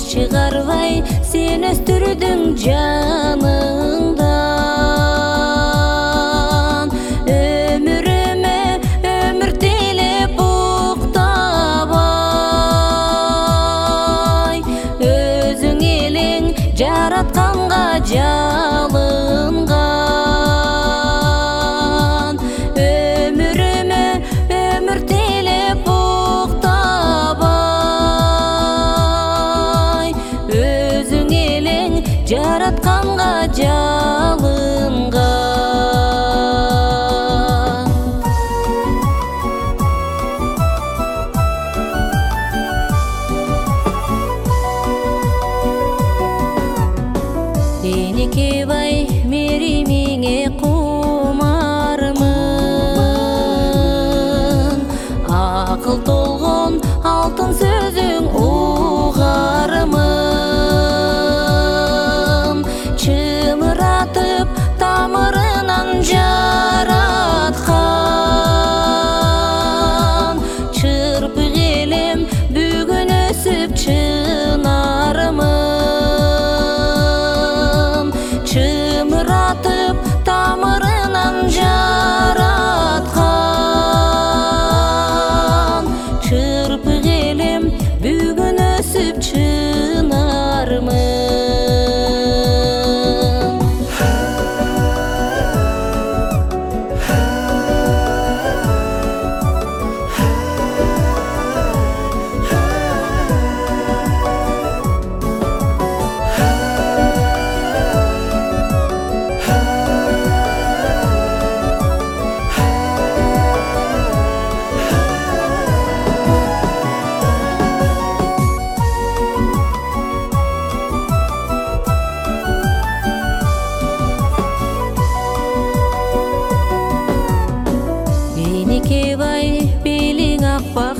чыгарбай сен өстүрдүң жаныңдан. Өмүрүмө өмүр тилеп уктабай, өзүң элең жаратканга жалынган. Өмүрүмө өмүр тилеп уктабай, өзүң элең жаратканга жалынган. Энекебай меримиңе кумармын, акыл толгон алтын сөзүң угармын. Чымыратып тамырынан жараткан, чырпык элем бүгүн өсүп чынармын. Чымыратып тамырынан жараткан, чырпык элем бүгүн өсүп чынармын. Энекебай белиң акбак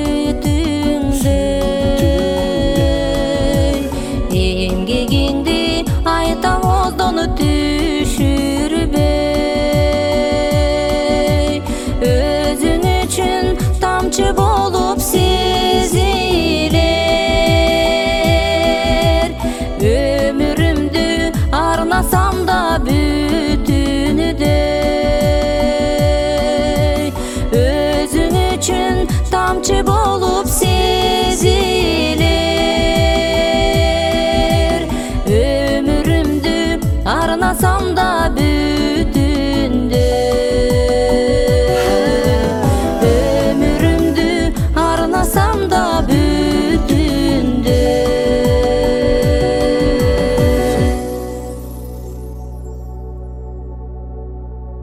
сүтүңдөй, эмгегиңди айтам оздону түшүрбөй. Өзүң үчүн тамчы болуп сезилер, өмүрүмдү арнасам да бүтүнүдөй. Өзүң үчүн тамчы болуп сезилер, өмүрүмдү арнасам да